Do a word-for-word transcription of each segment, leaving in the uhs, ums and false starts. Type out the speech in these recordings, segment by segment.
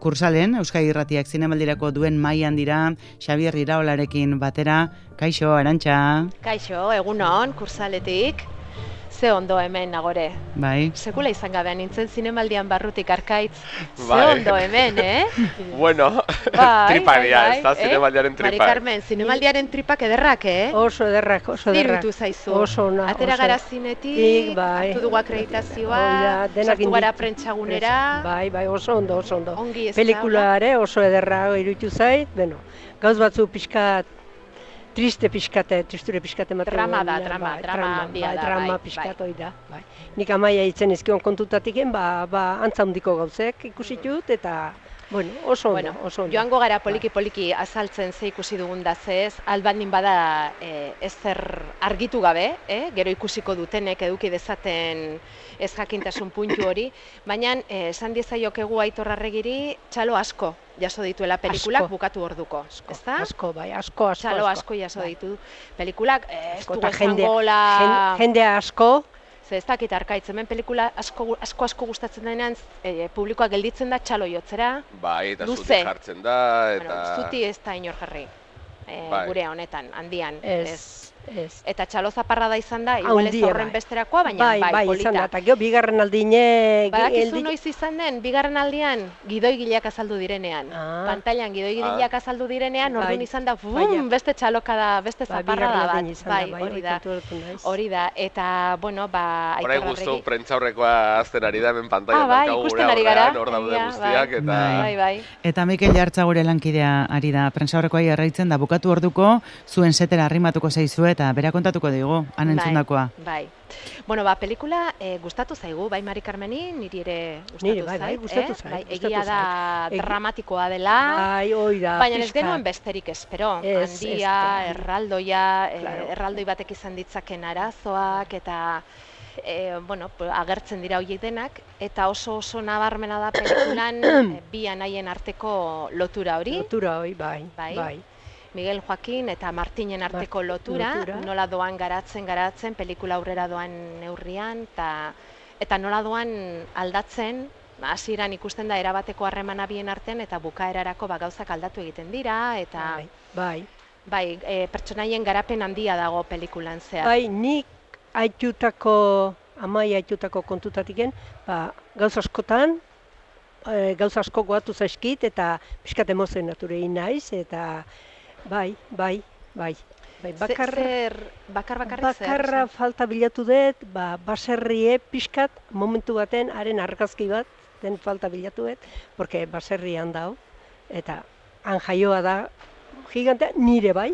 Kursalen, Euskadi Irratiak zinemaldirako duen mailan dira, Xabier Iraolarekin batera. Kaixo, Arantxa. Kaixo, egunon, Kursaletik. Ze ondo hemen nagore. Bai. Sekula izan gabe nintzen zinemaldian barrutik Arkaitz. Ze Bai. ondo hemen, eh? Bueno, Bai, triparia, bai, ez da, bai, zinemaldiaren eh? Mari tripak. Carmen, zinemaldiaren tripak ederrak, eh? Oso ederrak, oso ederrak. Dirutu zaizu. Oso ona. Atera oso- gara zinetik, Ik, bai. hartu dugu akreditazioa, Hori da, denak sartu gara inditu. prentsagunera. Bai, bai, oso ondo, oso ondo. Ongi ez da, Pelikula ere oso ederra iruditu zait, bueno, gauz batzu pixkat, triste pixkate, tristure pixkate ematen. Drama da, duena, drama, bai, drama handia bai, da, drama bai, pixkat bai. hori da, bai. Nik amaia itzen izkion kontutatiken, ba, ba, antza handiko gauzek ikusitut, eta, bueno, oso ondo, Bueno, oso ondo. joango gara poliki-poliki azaltzen ze ikusi dugun da ze ez, albaldin bada e, ezer argitu gabe, eh? Gero ikusiko dutenek eduki dezaten ez jakintasun puntu hori, baina eh, esan diezaiokegu Aitor Arregiri txalo asko jaso dituela pelikulak Asko. bukatu orduko, ezta? Asko, bai, asko, asko, Txalo asko jaso bai. ditu pelikulak, eh, ez Asko, dugu eta jende, esango la... jen- jende asko, Ze ez dakit Arkaitz, hemen pelikula asko asko, asko gustatzen denean e, publikoa gelditzen da txalo jotzera. Bai, eta Luze. zuti jartzen da, eta... Bueno, zuti ez da inor jarri, e, Bai. gure honetan, handian. ez, ez. Eta txalo zaparra da izan da, igual ez Handia, horren bai. besterakoa, baina bai, bai, bai, polita. izan da, eta gero bigarren aldine... Badakizu geldi- noiz izan den, bigarren aldian, gidoigileak azaldu direnean. Ah. Pantailan gidoigileak azaldu direnean, Bai. orduan izan da, bum, Baina. beste txaloka da, beste Ba, zaparra bigarren da aldine bat. izan Bai, bai, hori da. konturatu naiz. Hori da, eta, bueno, ba, Horai Aitor guztu Arregi. prentzaurrekoa azten ari da, hemen pantailan Ah, bai, daukagu ikusten gure ari gara. aurrean, hor daude Egia, guztiak, bai. eta... Bai, bai. Eta Mikel Jartza gure lankidea ari da, prentsaurrekoa jarraitzen da, bukatu orduko, zuen setera arrimatuko zaizu eta bera kontatuko digu, han entzundakoa. Bai. Bueno, ba, pelikula eh, gustatu zaigu, bai Mari Carmeni, niri ere gustatu Niri, bai, zait, bai, gustatu eh? zait, Bai, gustatu egia da zait. Egi- dramatikoa dela, Bai, hoi da, baina ez pixka. genuen besterik espero. Ez, Handia, ez, erraldoia, eh, Claro. erraldoi batek izan ditzaken arazoak, eta e, bueno, pues, agertzen dira horiek denak, eta oso oso nabarmena da pelikulan eh, bi anaien arteko lotura hori. Lotura hoi, bai, Bai. bai. Miguel Joaquin eta Martinen arteko Mart- lotura, lotura. nola doan garatzen garatzen, pelikula aurrera doan neurrian, eta, eta nola doan aldatzen, hasieran ikusten da erabateko harremana bien artean, eta bukaerarako ba, gauzak aldatu egiten dira, eta Bai, bai. bai, e, pertsonaien garapen handia dago pelikulan zehar. Bai, nik aitutako, amai aitutako kontutatiken, ba, gauz askotan, e, gauz asko goatu zaizkit, eta pixkat emozionatu egin naiz, eta bai, bai, bai. Bai, Ze- bakar, zer, bakar bakarrik zer? bakarra esan? falta bilatu dut, ba, baserrie pixkat, momentu baten, haren argazki bat, den falta bilatu dut, porque baserrian dau, eta han jaioa da, gigantea, nire bai,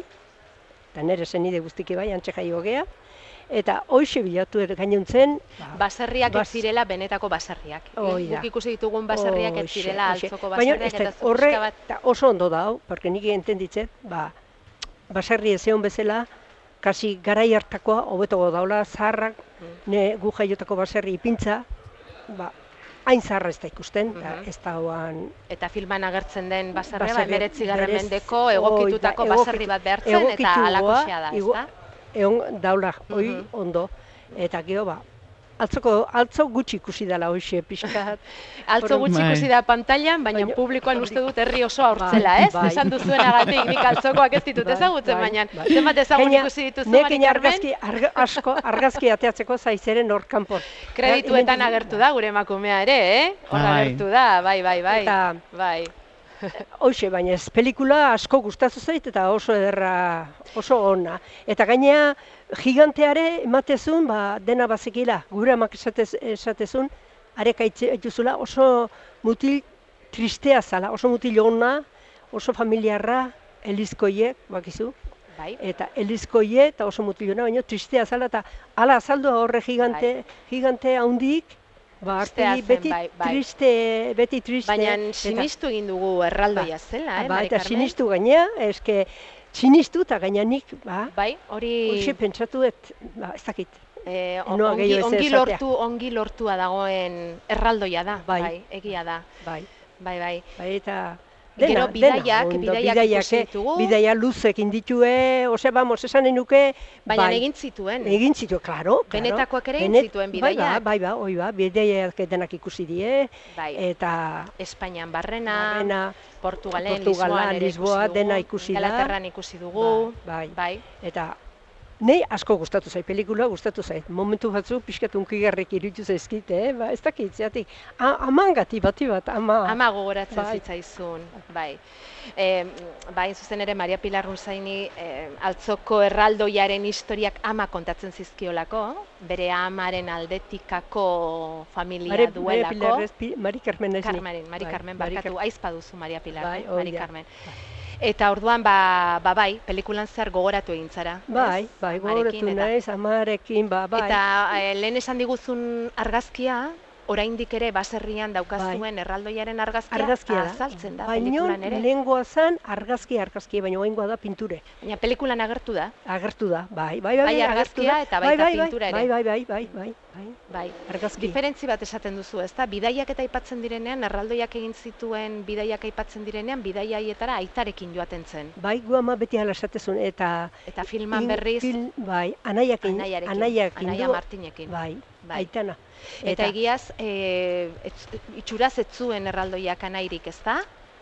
eta nire zenide guztiki bai, antxe jaio gea, eta hoxe bilatu dut gainontzen, ba, Baserriak ez Bas- zirela benetako baserriak. Hoi da. Guk ikusi ditugun baserriak ez Hoxe, zirela hoxe. altzoko Baina, baserriak, ez eta da, zu horre, pixka bat... eta oso ondo dau, porque nik entenditzet, ba, baserri ezeon bezala, kasi garai hartakoa hobetogo daula, zaharrak, ne gu jaiotako baserri ipintza, ba, hain zaharra ez da ikusten, eta Mhm. ez da hoan... Eta filman agertzen den baserria, ba, Baserria, emeretzigarren berez, mendeko hoi da, egokitutako egokitu- baserri bat behartzen, eta egokitua, alakoxea da, igu- ezta? Egon daula, hoi Mhm. ondo, eta gero ba, altzoko, altzo gutxi ikusi dela hoxe pixkat. Altzo gutxi Bai. ikusi da pantailan, baina Baina- publikoan uste dut herri oso Bai, hortzela, ez? bai. Esan duzuenagatik, nik altzokoak ez ditut Bai, ezagutzen, bai, baina bai. zenbat ezagun Gaina, ikusi dituzu, nekin Mari Carmen? argazki, arga, asko, argazki ateatzeko zaizeren hor kanpor. Kredituetan Hemendik- agertu da gure emakumea ere, eh? Hor Bai. agertu da, bai, bai, bai. Eta- Bai. Hoxe, baina ez pelikula asko gustatu zait eta oso ederra, oso ona. Eta gainea giganteare ematezun, ba, dena bazekila, gure amak esatez, esatezun, arek aituzula oso mutil tristea zala, oso mutil ona, oso familiarra, elizkoiek, bakizu, Bai. eta elizkoie eta oso mutil ona, baina tristea zala, eta ala azaldu horre gigante, gigante handik, ba, Tristea artegi zen, beti bai, bai. triste, beti triste. Baina eta- sinistu egin dugu erraldoia zela, eh, ba, Mari eta Carmen? sinistu gainea, eske sinistu eta gaina nik, ba, Bai, hori... hoxe pentsatu dut, ba, ez dakit. Eh, on- Noa ongi, gehiago ez ongi esatea. lortu, ongi lortua dagoen erraldoia da, bai, Bai. egia da. Bai, Bai, bai. bai, eta Gero bidaiak, ondo, bidaiak ikusi ditugu. Bidaia luzekin ditue, ose, vamos, esan nuke, Baina bai, egin zituen. egin zitu, claro, claro. Benetakoak ere egin Benet- zituen Bai, ba, bidaiak. bai, ba, oi ba, bidaiak denak ikusi die, Bai. eta Espainian barrena, barrena, Portugalen, Portugala, Lisboan ere Lisboa, ikusi dugu. dena ikusi da. Ingalaterran ikusi dugu. bai, Bai. eta nei asko gustatu zait, pelikula gustatu zait. Momentu batzu pixkat unkigarrik iruditu zaizkit, eh? Ba, ez dakit, zeatik. Amangati bati bat, ama. Ama gogoratzen Bai. zitzaizun, bai. E, bai, zuzen ere, Maria Pilar Runzaini e, altzoko erraldoiaren historiak ama kontatzen zizkiolako, bere amaren aldetikako familia Mare- Maria duelako. Pilar ez, Pi- Mari Carmen ez ni. Carmen, Mari Bai, Carmen, Mari barkatu, Car- aizpa duzu Maria Pilar, Bai, eh? hori Mari da. Carmen. Eta orduan, ba, ba bai, pelikulan zehar gogoratu egin zara. Bai, ez? bai, Amarekin gogoratu eta- naiz, amarekin, ba, bai. Eta e, lehen esan diguzun argazkia, oraindik ere baserrian daukazuen erraldoiaren argazkia, Argazkia da. azaltzen da Baino, pelikulan ere. lehengoa zan argazki, argazki, baina oingoa da pinture. Baina pelikulan agertu da, Agertu da, bai, bai, bai, Bai agertu argazkia da. eta Bai, baita bai, bai, pintura ere. Bai, bai, bai, bai, bai, bai, bai. argazki. Diferentzi bat esaten duzu, ezta? Bidaiak eta aipatzen direnean, erraldoiak egin zituen bidaiak aipatzen direnean, bidaia haietara aitarekin joaten zen. Bai, gu ama beti hala esatezun, eta... Eta filman in- berriz, fil- bai, anaiakin, anaiarekin, anaiakin Anaia du- Martinekin. Bai, Bai. aitana. Eta egiaz, e, etz, itxuraz ez zuen erraldoiak anairik, ezta?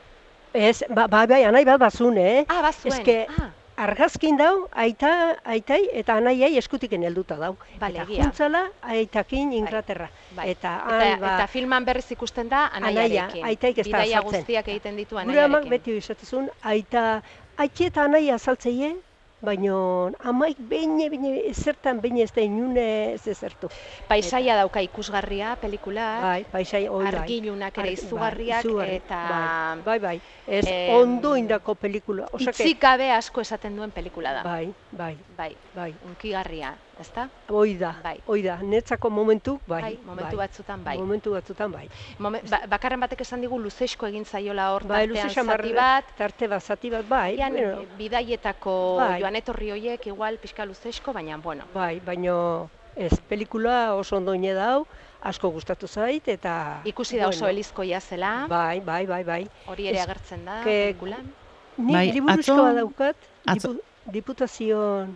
Ez, ba, bai, bai, anai bat bazun, eh? Ah, bazuen. Eske, Ah, argazkin dau, aita, aitai eta anaiai eskutiken helduta dau. Bale, eta egia. juntzala aitakin Inglaterra. bai. Eta, Eta, han, ba, eta filman berriz ikusten da anaiarekin. aitaik ez da Bidaia azaltzen. guztiak egiten ditu gure amak anaiarekin. beti esatezun, aita, aitxe eta anaia azaltzeie, baino amaik behin, behin, ezertan behin ez da inune ez ezertu. Paisaia dauka ikusgarria pelikulak, Bai, paisai, hori bai. argilunak ere Argi- izugarriak, bai, izugarri, eta Bai, bai, bai. Ez em, ondo indako pelikula. Osake, hitzik gabe asko esaten duen pelikula da. bai, bai, Bai, bai. unkigarria, ezta? Hoi da, Bai. hoi da. Netzako momentu, bai. Bai, momentu bai. batzutan bai. Momentu batzutan, bai. Momen, ba, bakarren batek esan digu luzesko egin zaiola hor Bai, tartean luze xamar, zati bat, tarte bat, zati bat, bai. Ian, bueno, bidaietako Bai. joan etorri horiek igual pixka luzesko, baina bueno. bai, baino ez, pelikula oso ondo ine dau, asko gustatu zait, eta... Ikusi da oso bueno, elizkoia zela, Bai, bai, bai, bai. hori ere Ez- agertzen da ke- pelikulan. Nik Bai, liburuzko atzo- bat daukat, atzo- dipu, diputazioan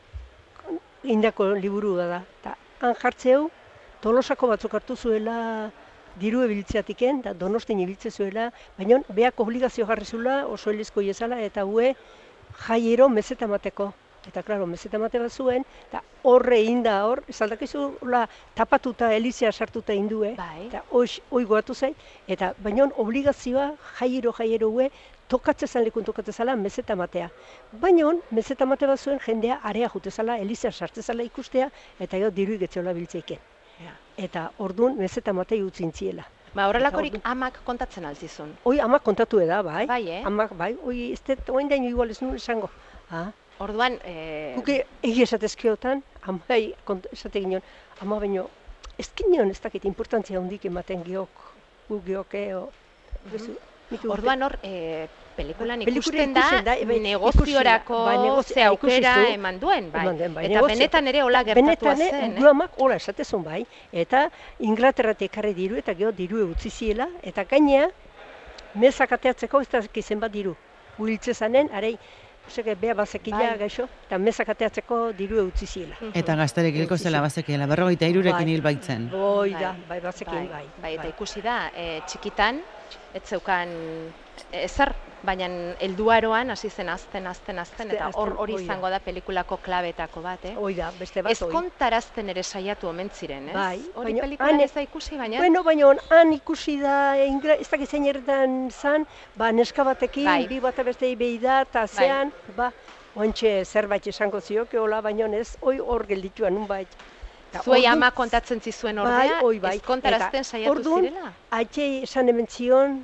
indako liburua da. Ta han jartzeu, Tolosako batzuk hartu zuela diru ebiltzeatiken, eta Donostin ibiltze zuela, baina beak obligazio jarri zuela oso elizko iezala, eta hue jaiero mezeta mateko. Eta, klaro, mezeta mate bat zuen, eta horre inda hor, ez aldakizu tapatuta elizea sartuta indue, Bai. eta hox, hoi goatu zait, eta baina obligazioa jaiero jaiero hue, tokatzezan lekun tokatzezala mezeta matea. Baina mezeta mate bat zuen jendea area jutezala, elizea sartzezala ikustea, eta gero diru igetzeola biltzeiken. Ja. Eta orduan mezeta matei utzintziela. Ba, horrelakorik ordu- amak kontatzen altzizun. Hoi amak kontatu eda, bai? Bai, eh? Amak, bai, hoi ez dut, oain daino igual ez nuen esango. Ah, Orduan, e, Guke egi esatezkeotan, amai kont- esate ginen, ama baino, ez ginen ez dakit importantzia handik ematen geok, gu geok, eo, bezu, nik uste- orduan hor, e, pelikulan Pelikula ikusten da, ikusten da, bai, negoziorako ikusi da, bai, negozi- ze aukera ikusi zu. eman duen, bai. Eman den, bai, Eta negozio- benetan ere hola gertatua Benetan, zen, gu eh? amak hola esatezun bai, eta Inglaterratik ekarri diru, eta gero diru utzi ziela, eta gainea, mezak ateatzeko ez da zenbat diru. Guiltze zanen, arei, oseke, beha bazekila Bai. gaixo, eta mezak ateatzeko diru utzi ziela. Eta gazterek hilko zela bazekiela, berrogeita irurekin Bai. hil baitzen. Boi da, Bai, bai, bazekin, bai. bai, eta ikusi da, e, txikitan, ez zeukan ezer, baina helduaroan hasi zen azten, azten, azten, Azte- eta hor azten, hori hoi da. izango da pelikulako klabetako bat, eh? Hoi da, beste bat, Ez hoi. kontarazten ere saiatu omen ziren, ez? Bai, Hori baina pelikulan han- ez da ikusi, baina... Bueno, baina han ikusi da, ingra, ez dakit zein herretan zan, ba, neska batekin, Bai. bi bat bestei behi da, eta zean, ba, oantxe zerbait esango zioke, hola, baina ez, hoi hor geldituan, nunbait. Ta Zuei orduan- ama kontatzen zizuen Bai, ordea, hoi bai. ez kontarazten Eta saiatu orduan, zirela? Atxe esan hemen zion,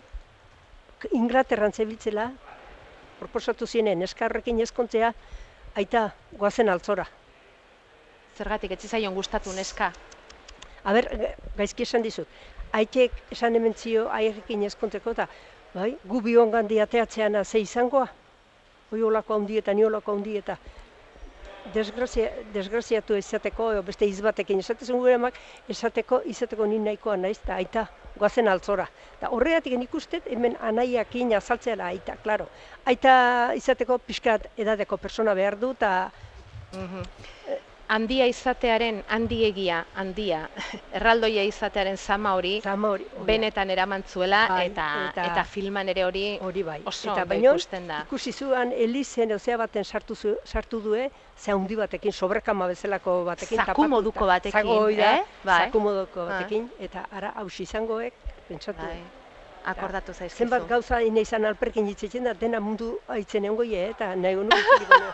Inglaterran zebiltzela, proposatu zienen, neska horrekin ezkontzea, aita, goazen altzora. Zergatik, ez zaion gustatu neska. Aber, gaizki esan dizut, aitek esan hemen zio aierekin ezkontzeko, eta bai, gu biongan diateatzeana ze izangoa, hoi olako handi eta ni olako handi eta desgrazia, desgraziatu izateko, edo beste izbatekin esatezun gure amak, esateko, izateko ni nahikoa naiz, eta aita, goazen altzora. Da horregatik ikustet, hemen anaiakin azaltzea aita, klaro. Aita izateko pixkat edadeko persona behar du, eta... Handia izatearen, handiegia, handia, erraldoia izatearen zama hori, benetan eramantzuela, eta filman ere hori oso ikusten da. Ikusi zuan Elizen eusea baten sartu due, ze handi batekin, sobrekama bezalako batekin. Zaku moduko batekin, eh? Zaku moduko batekin, eta ara hausi izangoek, pentsatu. Akordatu zaizkizu. Zenbat gauza ina izan alperkin hitzetzen da, dena mundu haitzen egon goie, eta nahi honu biziliko.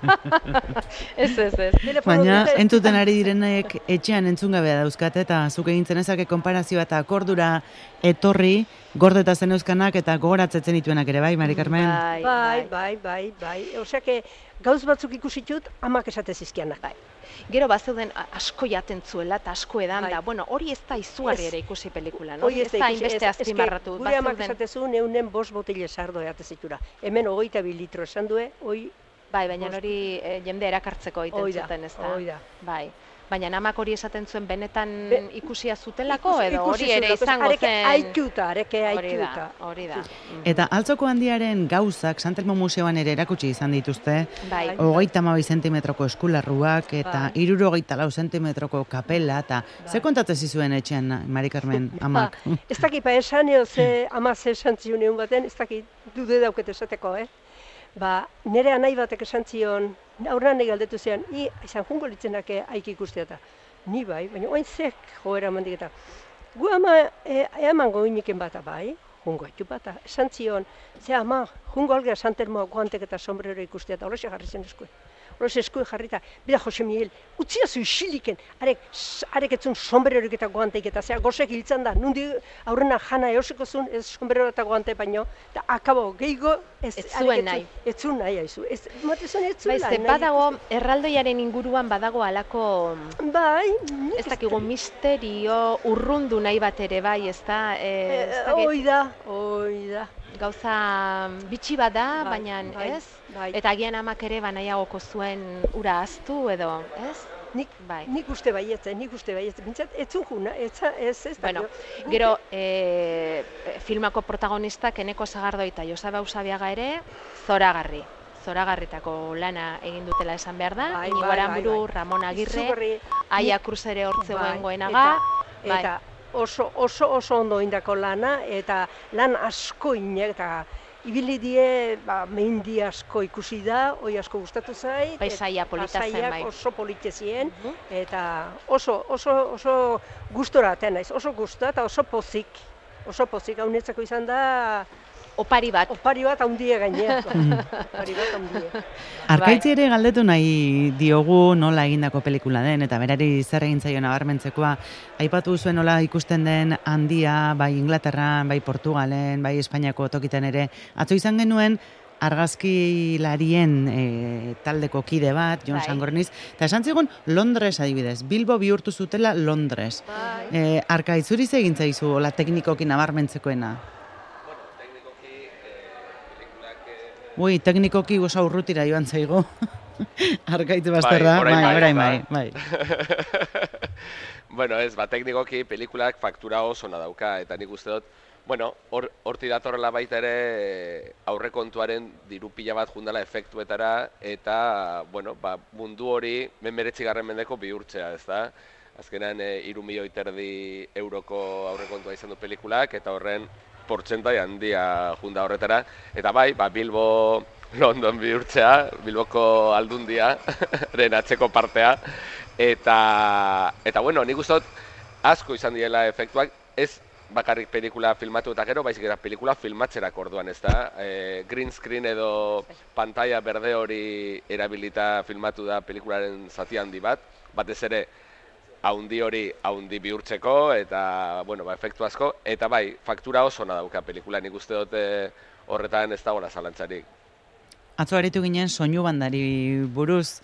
Ez, ez, ez. Baina, entzuten ari direnek etxean entzun gabea dauzkate, eta zuk egintzen ezake konparazioa eta akordura etorri, gordeta zen euskanak eta gogoratzetzen dituenak ere, bai, Mari Carmen? Bai, bai, bai, bai. Oseak, gauz batzuk ikusitut, amak esate zizkianak. Bai. Gero bazeuden asko jaten zuela eta asko edan da. Bueno, hori ez da izugarri ere ikusi pelikula, no? Ez da inbeste azpimarratu. Gure amak esatezun, eunen bost botile sardo eate zitura. Hemen hogeita bi litro esan due, hoi... Bai, baina hori jende erakartzeko egiten zuten, ez da. Hoi da. Bai. Baina amak hori esaten zuen benetan ikusia zutelako, edo hori ere izango zen... Areke aikuta, areke aikuta. Hori da. Eta Altzoko handiaren gauzak San Telmo Museoan ere erakutsi izan dituzte. Bai. Hogeita hamabi zentimetroko eskularruak eta hirurogeita lau zentimetroko kapela, eta ze kontatzen zizuen etxean, Mari Carmen, amak? Ez dakit, ba, esan eo ze ama ze esan zion egun baten, ez dakit dude dauket esateko, eh? Ba, nire anai batek esan zion, aurrean nahi galdetu zean, i, izan jungo litzenak haik ikustea eta. Ni bai, baina oain zek joera mandik eta. Gu ama, eaman goiniken bata bai, jungo haitu bata. Esan zion, ze ama, jungo algea San Telmo guantek eta sombrero ikustea eta horrexe jarri zen eskue. Horrexe eskue jarrita, bida Jose Miguel, utzia zu isiliken, arek, arek etzun sombrerorik eta guanteik eta zea gozek hiltzan da, nundi aurrena jana eosiko zuen, ez sombrero eta guante baino, eta akabo, gehigo, ez zuen nahi. Ez zuen nahi haizu, ez zuen ez zuen nahi. Badago, erraldoiaren inguruan badago alako, bai, ez dakigu misterio, urrundu nahi bat ere bai, ez da, hoi da, hoi da. Gauza bitxi bat da, baina ez? Eta agian amak ere banaiagoko zuen ura aztu edo, ez? Nik uste baietzen, nik uste baietzen, bintzat, ez zujuna, ez ez da. Bueno, gero, filmako protagonistak Eneko Sagardoi eta Joseba Usabiaga ere, zoragarri. Zoragarritako lana egin dutela esan behar da, Inigo Aranburu, Ramon Agirre, Aia Cruz ere hortzegoen goenaga. Eta oso oso oso ondo indako lana, eta lan asko inek, eta ibili die, ba, meindi asko ikusi da, hoi asko gustatu zait. Paisaia polita zen, bai. Oso polite zien, eta oso, oso, oso gustora aten naiz, oso gusta eta oso pozik. Oso pozik, hau netzako izan da... Opari bat. Opari bat haundie gaineako. Opari bat haundie. Arkaitzi ere galdetu nahi diogu nola egindako pelikula den, eta berari zer egin zaio nabarmentzekoa. Aipatu zuen nola ikusten den handia, bai Inglaterran, bai Portugalen, bai Espainiako tokitan ere. Atzo izan genuen argazkilarien e, taldeko kide bat, Jon Sangorniz, eta esan zigun Londres adibidez, Bilbo bihurtu zutela Londres. E, Arkaitzuri ze egin zaizu, hola teknikoki nabarmentzekoena? Ui, teknikoki oso urrutira joan zaigo. Arkaitz bazterra, bai, orain bai, bai. Bueno, ez, ba, teknikoki pelikulak faktura oso na dauka, eta nik uste dut, bueno, horti datorrela baita ere aurrekontuaren diru pila bat jundala efektuetara, eta, bueno, ba, mundu hori menmeretzigarren mendeko bihurtzea, ez da? Azkenean, hiru milioi terdi euroko aurrekontua izan du pelikulak, eta horren portzentai handia junda horretara. Eta bai, ba, Bilbo London bihurtzea, Bilboko aldundia, ren atzeko partea. Eta, eta bueno, nik uste dut asko izan diela efektuak, ez bakarrik pelikula filmatu eta gero, baizik eta pelikula filmatzerak orduan, ez da? E, green screen edo pantalla berde hori erabilita filmatu da pelikularen zati handi bat, batez ere, haundi hori haundi bihurtzeko, eta, bueno, ba, efektu asko, eta bai, faktura oso na dauka pelikula, nik uste dut horretan ez dagoela zalantzarik. Atzo aritu ginen soinu bandari buruz,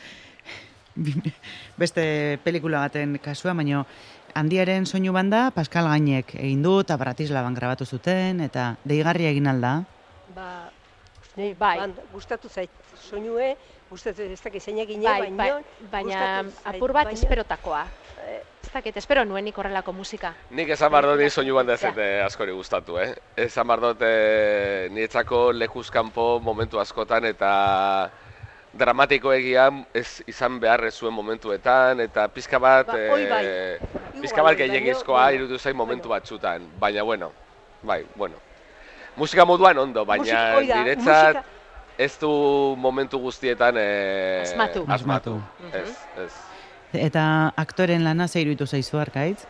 beste pelikula baten kasua, baina handiaren soinu banda Pascal Gainek egin du, eta Bratislavan grabatu zuten, eta deigarria egin alda? Ba, Ni Bai. ban- gustatu zait soinue, gustatu ez dakit zeinak gine, Bai, bai, baino, baina gustatu zait, apur bat baina- esperotakoa. Ez dakit, espero nuenik horrelako musika. Nik esan behar dut ni soinu banda ez zait askori gustatu, eh? Esan behar dut eh, niretzako lekuzkanpo momentu askotan eta dramatiko egian ez izan behar ez zuen momentuetan eta pizka bat, Ba, hoi bai. eh, Igual pizka bat hoi, gehiagizkoa baino, iruditu zain momentu bueno. batzutan, baina bueno, bai, bueno. Musika moduan ondo, baina Musika- hoi da, niretzat musika- ez du momentu guztietan eh, Asmatu. asmatu. Mhm. Ez, ez. Eta aktoren lana ze iruditu zaizu Arkaitz?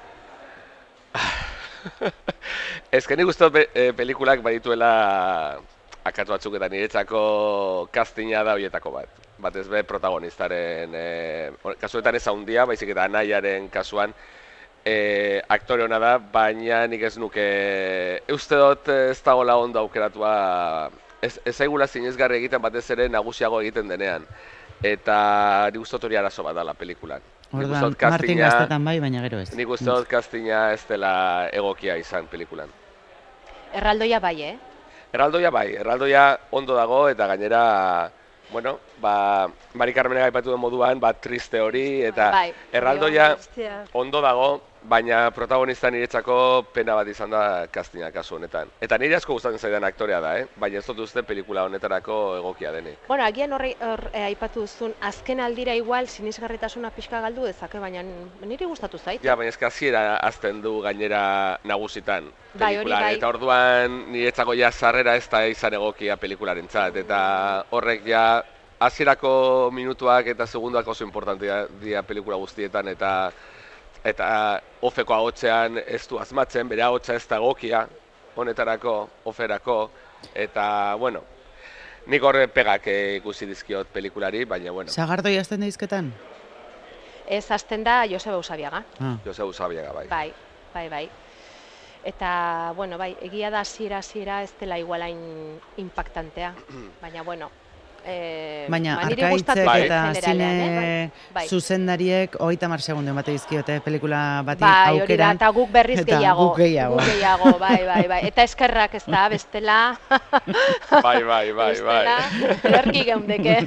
Ez que nik uste dut pe- eh, pelikulak badituela akatu batzuk eta niretzako castinga da horietako bat. Batez be protagonistaren, eh, kasuetan ez handia, baizik eta anaiaren kasuan eh, aktore ona da, baina nik ez nuke, uste dut ez dagoela ondo aukeratua, ez, ez zaigula zinezgarri egiten batez ere nagusiago egiten denean. Eta nik uste dut hori arazo bat dela pelikulan. Nik uste Orduan, dut Martin castinga- Gaztetan bai, baina gero ez. Nik uste dut castinga ez dela egokia izan pelikulan. Erraldoia bai, eh? Erraldoia bai, erraldoia ondo dago eta gainera, bueno, ba, Mari Carmenek aipatu den moduan, ba, triste hori eta Bai. erraldoia Bestea. ondo dago, baina protagonista niretzako pena bat izan da castinga kasu honetan. Eta nire asko gustatzen zaidan aktorea da, eh? Baina ez dut uste pelikula honetarako egokia denik. Bueno, agian horre, hor, eh, aipatu duzun, azken aldira igual sinisgarritasuna pixka galdu dezake, baina niri gustatu zait. Ja, baina eska hasiera azten du gainera nagusitan Bai, hori pelikulan, bai. eta orduan niretzako ja sarrera ez da izan egokia pelikularentzat, eta horrek ja hasierako minutuak eta segunduak oso importantea dira pelikula guztietan, eta eta ofeko ahotsean ez du asmatzen, bere ahotsa ez da egokia honetarako, oferako, eta, bueno, nik horre pegak eh, ikusi dizkiot pelikulari, baina, bueno, Sagardoi hasten da izketan? Ez hasten da Joseba Usabiaga. Ah. Jose Usabiaga bai. Bai, bai, bai. Eta, bueno, bai, egia da hasiera hasiera ez dela igualain impactantea, baina, bueno, eh, Baina ba, niri Arkaitzek gustatu Bai. eta generalean, zine eh, bai. zuzendariek hogeita hamar segundo emate dizkiote pelikula bati Bai, hori da, aukeran. eta guk berriz eta gehiago. guk gehiago. Guk gehiago, bai, bai, bai. Eta eskerrak ez da, bestela, Bai, bai, bai, bai. bestela, ederki geundeke.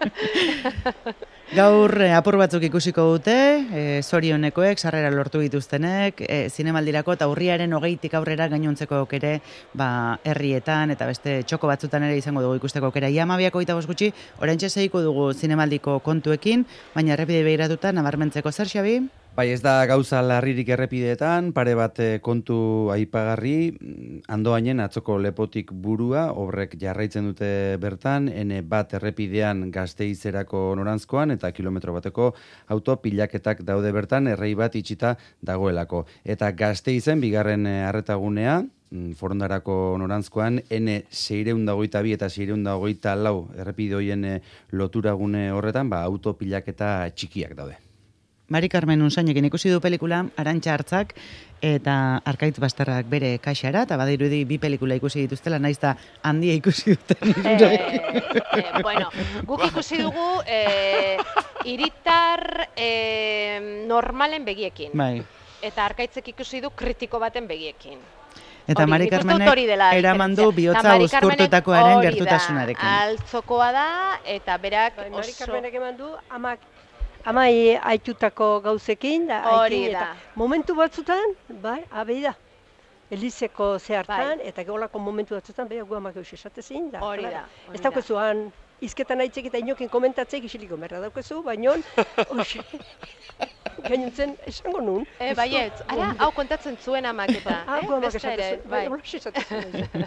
Gaur eh, apur batzuk ikusiko dute, eh, zorionekoek, sarrera lortu dituztenek, eh, zinemaldirako eta urriaren hogeitik aurrera gainontzeko ere ba, herrietan eta beste txoko batzutan ere izango dugu ikusteko aukera. Ia hamabiak hogeita bost gutxi, oraintxe segiko dugu zinemaldiko kontuekin, baina errepide begiratuta nabarmentzeko zer, Xabi? Bai, ez da gauza larririk errepideetan, pare bat eh, kontu aipagarri, mm, Andoainen atzoko lepotik burua, obrek jarraitzen dute bertan, ene bat errepidean Gasteizerako norantzkoan, eta kilometro bateko autopilaketak daude bertan, errei bat itxita dagoelako. Eta Gasteizen, bigarren eh, arretagunea, mm, Forondarako norantzkoan, ene seiehun eta hogeita bi eta seiehun eta hogeita lau errepide hoien eh, loturagune horretan, ba, autopilaketa txikiak daude. Mari Carmen Unsainekin ikusi du pelikula Arantxa Hartzak eta Arkaitz Basterrak bere kaxara, eta badirudi bi pelikula ikusi dituztela, naiz da handia ikusi duten. Eh, eh, bueno, guk ikusi dugu eh, hiritar eh, normalen begiekin. Bai. Eta Arkaitzek ikusi du kritiko baten begiekin. Eta Hori, Mari nik uste dut Carmenek hori dela eraman du diferentzia. bihotza Eta Mari Carmenek uzkurtutakoaren hori da, gertutasunarekin. Altzokoa da, eta berak Bai, Mari oso... Carmenek eman du, amak, amai aitutako gauzekin, da, Hori aitin, da. eta momentu batzutan, bai, abei da. Elizeko zehartan, Bai. eta geolako momentu batzutan, beha gu amak eus esatezin, da. Hori claro. da, hori Ez daukezu han, izketan aitzek eta inokin komentatzek isiliko merra daukezu, baino, hoxe, gainuntzen esango nun. Eh, baiet, ara, hau kontatzen zuen amak eta, Ah, eh, gu amak beste ere, esatezu, bai. bai, holaxe esatezun.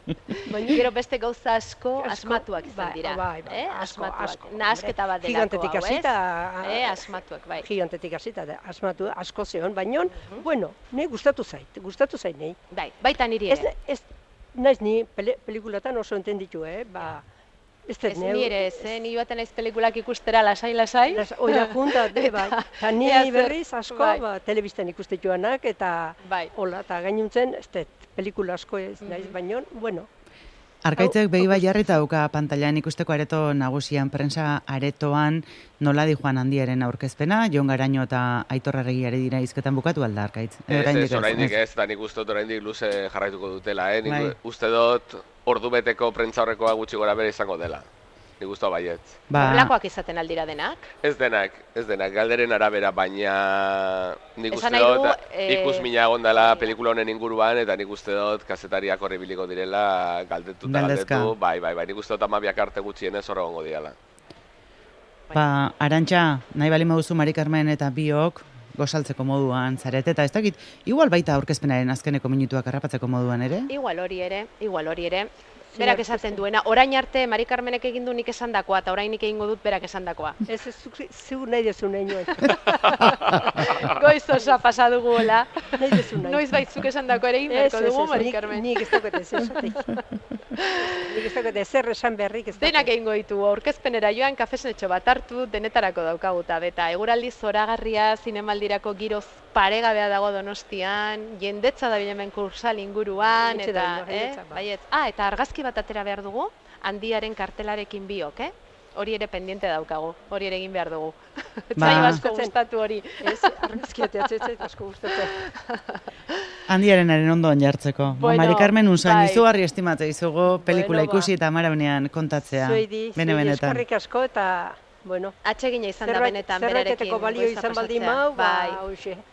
Baina gero beste gauza asko Asko, asmatuak izan bai, dira. bai, bai, eh? asko, Asmatuak. asko, Nahasketa bat delako gigantetik hau, ez? hasita, Eh, asmatuak, bai. Gigantetik hasita, da, asmatu asko zeon, baino, bueno, ni gustatu zait, gustatu zait nei. Bai, baita niri Ez, ere. ez, naiz ni pele, pelikulatan oso entenditu, eh, ba, ez dut Ez neu. ni ere, ez, eh? Ni joaten naiz pelikulak ikustera lasai-lasai. Oida junta, de, bai. Eta ni Ea zer, berriz asko, bai. ba, telebistan ikuste joanak, eta Bai. hola, eta gainuntzen, ez dut, pelikula asko ez naiz, baino, bueno, Arkaitzek behi Hau- bai jarri eta dauka pantailan ikusteko areto nagusian, prensa aretoan nola di Juan Handiaren aurkezpena, Jon Garaño eta Aitor Arregiari dira izketan bukatu alda Arkaitz. Ez, ez, oraindik ez, eta nik uste dut oraindik luze jarraituko dutela, eh? Nik Bai. uste dut ordubeteko prentzaurrekoa gutxi gora bere izango dela. Nik uste baietz. Ba... Horrelakoak izaten aldira denak? Ez denak, ez denak, galderen arabera, baina nik uste dut e... ikus mina gondala pelikula honen inguruan, eta nik uste dut kazetariak horri biliko direla galdetu eta galdetu, bai, bai, bai, nik uste dut amabiak arte gutxienez horre gongo diala. Ba, Arantxa, nahi bali moduzu Mari Carmen eta biok, gozaltzeko moduan zarete, eta ez dakit, igual baita aurkezpenaren azkeneko minutuak harrapatzeko moduan ere? Igual hori ere, igual hori ere. Berak esaten duena, orain arte Mari Carmenek egin du nik esandakoa eta orain nik egingo dut berak esandakoa. Ez ez zu nahi dezu nahi nuen. Goiz osa pasa dugu hola. Nahi dezu nahi. Noiz baitzuk esandako ere egin berko dugu Mari Carmen. Nik ez daukete ez esatik. Nik ez daukete zer esan berrik ez daukete. Denak egingo ditu, aurkezpenera joan kafesenetxo bat hartu, denetarako daukaguta. Eta eguraldi zoragarria, zinemaldirako giroz paregabea dago Donostian, jendetza da bilemen kursal inguruan, eta, eh, baietz. Ah, eta argazki bat atera behar dugu, handiaren kartelarekin biok, eh? Hori ere pendiente daukagu, hori ere egin behar dugu. Zai asko gustatu hori. Ez, argazki ateatzea asko gustatu. Handiarenaren ondoan jartzeko. Bueno, Mari Carmen unzain, bai. Izugarri estimatzea izugu pelikula bueno, ikusi eta marabenean kontatzea. Zuedi, zuedi eskarrik asko eta... Bueno, atsegina izan da benetan berarekin. Zerbaiteko balio izan baldin mau, ba, hoxe.